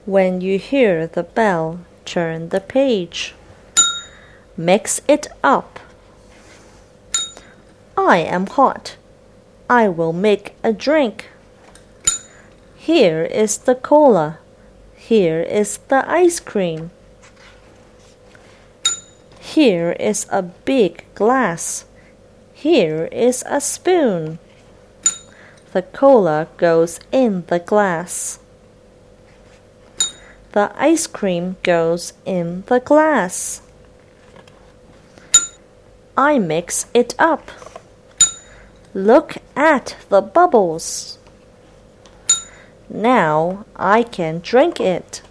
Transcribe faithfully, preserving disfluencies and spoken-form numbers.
When you hear the bell, turn the page. Mix it up. I am hot. I will make a drink. Here is the cola. Here is the ice cream. Here is a big glass. Here is a spoon. The cola goes in the glass. The ice cream goes in the glass. I mix it up. Look at the bubbles. Now I can drink it.